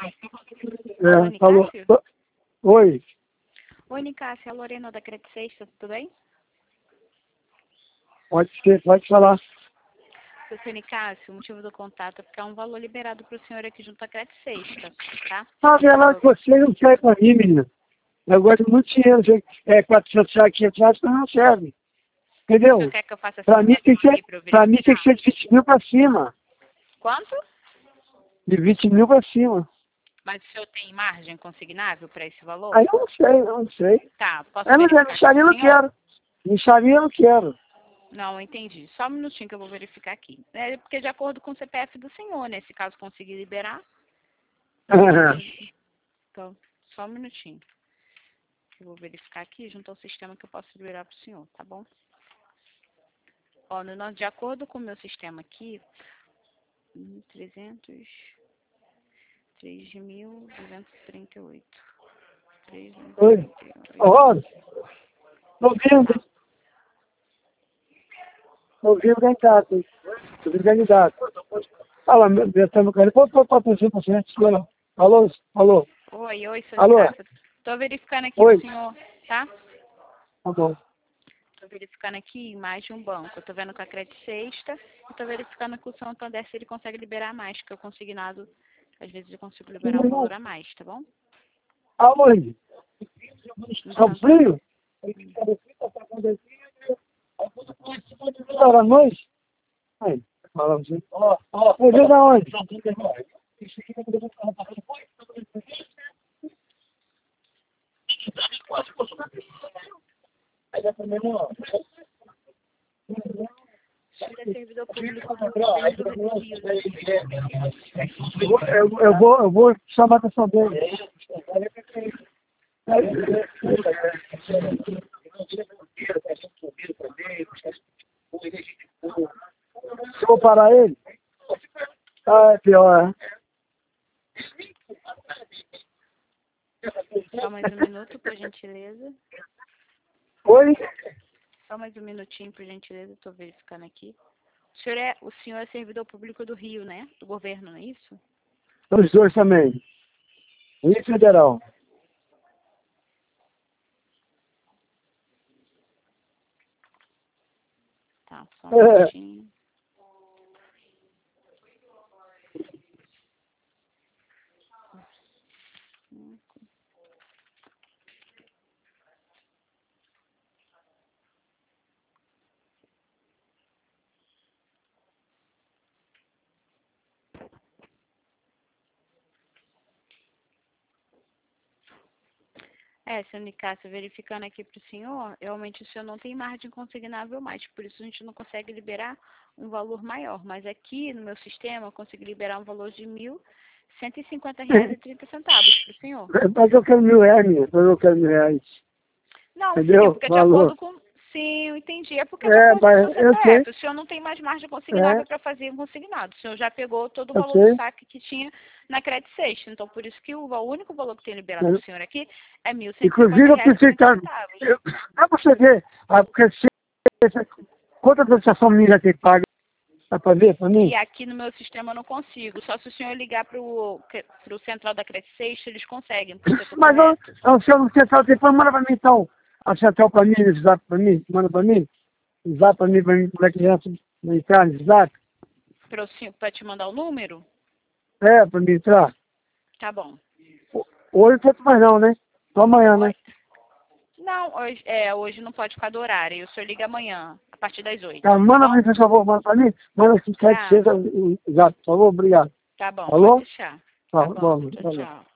Alô, falou. Nicásio? Oi, Oi, Nicásio, é a Lorena da Credit Sexta, tudo bem? pode falar. Seu Nicásio, o motivo do contato é porque é um valor liberado para o senhor aqui junto à Credit Sexta, tá? Sabe, ela que você não serve pra mim, menina. Eu gosto de muito dinheiro, 400 reais, 500 reais, mas não serve. O senhor Entendeu? quer que eu faça Pra mim tem que ser, aqui para eu pra mim tem que verificar? ser de 20 mil pra cima. Quanto? De 20 mil pra cima. Mas o senhor tem margem consignável para esse valor? Aí eu não sei. Tá, posso Eu não quero, verificar aqui micharia eu pro não senhor? quero. Micharia eu não quero. Não, entendi. Só um minutinho que eu vou verificar aqui. É porque de acordo com o CPF do senhor, né? Se caso conseguir liberar. Então, só um minutinho. Eu vou verificar aqui junto ao sistema que eu posso liberar para o senhor, tá bom? Ó, de acordo com o meu sistema aqui, 300, 3.238. Oi. 3.238. Ó, tô ouvindo. Tô ouvindo candidato. Tô ouvindo candidato. Fala, meu cara. Pode atenção pra você. Alô, alô. Oi, seu Alô. Nicásio. Tô verificando aqui Oi. o senhor, tá? Tá bom. Tô verificando aqui mais de um banco. Eu tô vendo com a Credit Sexta e tô verificando com o Santander se ele consegue liberar mais, porque o consignado, às vezes eu consigo liberar um valor a mais, tá bom? Aonde? No São Santander. Frio? Para nós? Aí, fala assim. Ó, eu vejo aonde? O senhor é servidor público do governo do Rio, né? Eu vou chamar a atenção dele. Se eu vou parar ele? Ah, é pior, Só mais um minuto, por gentileza. Oi? Só mais um minutinho, por gentileza, estou verificando aqui. O senhor é servidor público do Rio, né? Do governo, não é isso? Os dois também. Rio Federal. Tá, só um minutinho. Seu Nicásio, verificando aqui para o senhor, realmente o senhor não tem margem consignável mais, por isso a gente não consegue liberar um valor maior. Mas aqui no meu sistema eu consigo liberar um valor de R$1.150,30 para o senhor. Mas eu quero R$ 1.000, minha. Mas eu quero R$ 1.000. Não, sim, é Entendeu? porque de Falou. acordo com... Sim, eu entendi. É porque de acordo com o Mas seu eu sei. CPF, o senhor não tem mais margem consignável para fazer um consignado. O senhor já pegou todo o Eu valor do sei. saque que tinha na Credit Sexta. Então, por isso que o único valor que tem liberado para o senhor aqui é Inclusive, eu preciso estar... R$1.150,30. Pra você ver, porque quanta prestação minha já tem paga? Dá pra ver pra mim? E aqui no meu sistema eu não consigo. Só se o senhor ligar para o central da Credit Sexta, eles conseguem, porque eu estou Mas correto. o senhor não central depois manda pra mim então. A central pra mim, o zap pra mim, manda pra mim. O zap pra mim, como é que entra no entrar no zap? Para te mandar o número? É, pra mim entrar. Tá bom. Hoje não tanto mais não, né? Só amanhã, né? Não, hoje não pode ficar do horário. O senhor liga amanhã, a partir das 8. Tá, manda Tá pra bom? mim, por favor, manda pra mim. Manda assim, Tá. o zap, por favor, obrigado. Tá bom, pode Alô? deixar. Tá Tá bom, bom, tchau, valeu. tchau.